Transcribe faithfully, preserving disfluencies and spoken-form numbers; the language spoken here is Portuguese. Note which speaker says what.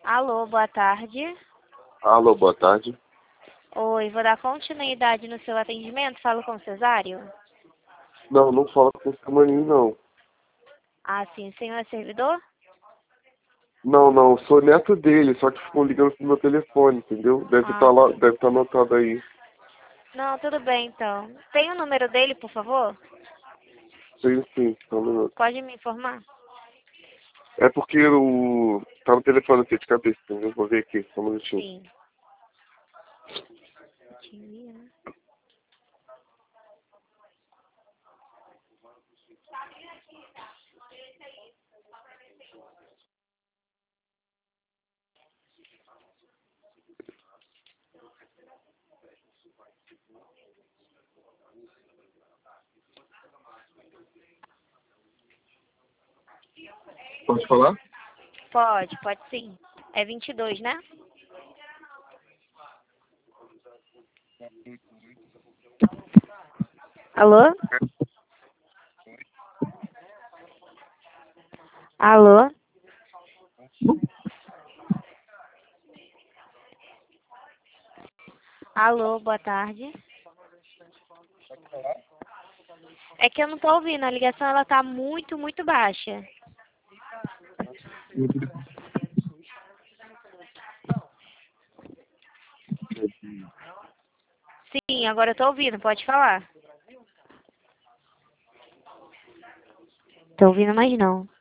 Speaker 1: Alô, boa tarde.
Speaker 2: Alô, boa tarde.
Speaker 1: Oi, vou dar continuidade no seu atendimento. Falo com o Cesário?
Speaker 2: Não, não fala com o Samarim, não.
Speaker 1: Ah, sim. O senhor é servidor?
Speaker 2: Não, não, sou neto dele, só que ficou ligando pro meu telefone, entendeu? Deve estar
Speaker 1: Ah,
Speaker 2: lá,
Speaker 1: sim.
Speaker 2: deve estar anotado aí.
Speaker 1: Não, tudo bem, então. Tem o número dele, por favor?
Speaker 2: Sei sim, só um minuto.
Speaker 1: Pode me informar?
Speaker 2: É porque o. Tá no telefone aqui de cabeça, entendeu? Vou ver aqui, só um minutinho.
Speaker 1: Sim.
Speaker 2: Pode falar?
Speaker 1: Pode, pode sim. É vinte e dois, né? Alô? Alô? Alô, boa tarde. É que eu não tô ouvindo, a ligação ela tá muito, muito baixa. Sim, agora eu tô ouvindo, pode falar. Tô ouvindo, mas não.